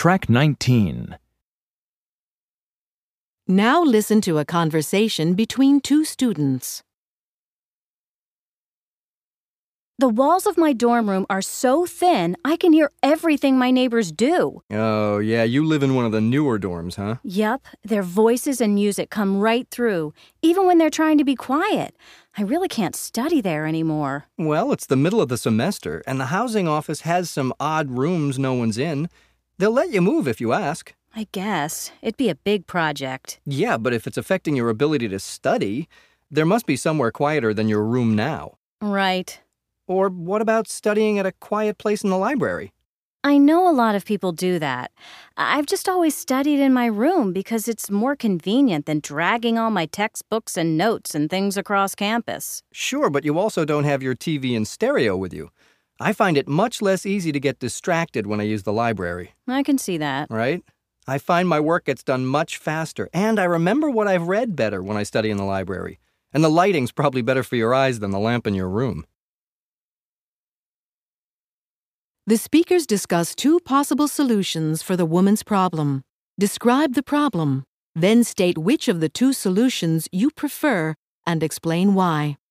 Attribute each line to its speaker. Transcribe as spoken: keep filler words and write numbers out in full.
Speaker 1: Track nineteen.
Speaker 2: Now listen to a conversation between two students.
Speaker 3: The walls of my dorm room are so thin, I can hear everything my neighbors do.
Speaker 4: Oh, yeah, you live in one of the newer dorms, huh?
Speaker 3: Yup, their voices and music come right through, even when they're trying to be quiet. I really can't study there anymore.
Speaker 4: Well, it's the middle of the semester, and the housing office has some odd rooms no one's in. They'll let you move if you ask.
Speaker 3: I guess. It'd be a big project.
Speaker 4: Yeah, but if it's affecting your ability to study, there must be somewhere quieter than your room now.
Speaker 3: Right.
Speaker 4: Or what about studying at a quiet place in the library?
Speaker 3: I know a lot of people do that. I've just always studied in my room because it's more convenient than dragging all my textbooks and notes and things across campus.
Speaker 4: Sure, but you also don't have your T V and stereo with you. I find it much less easy to get distracted when I use the library.
Speaker 3: I can see that.
Speaker 4: Right? I find my work gets done much faster, and I remember what I've read better when I study in the library. And the lighting's probably better for your eyes than the lamp in your room.
Speaker 2: The speakers discuss two possible solutions for the woman's problem. Describe the problem, then state which of the two solutions you prefer and explain why.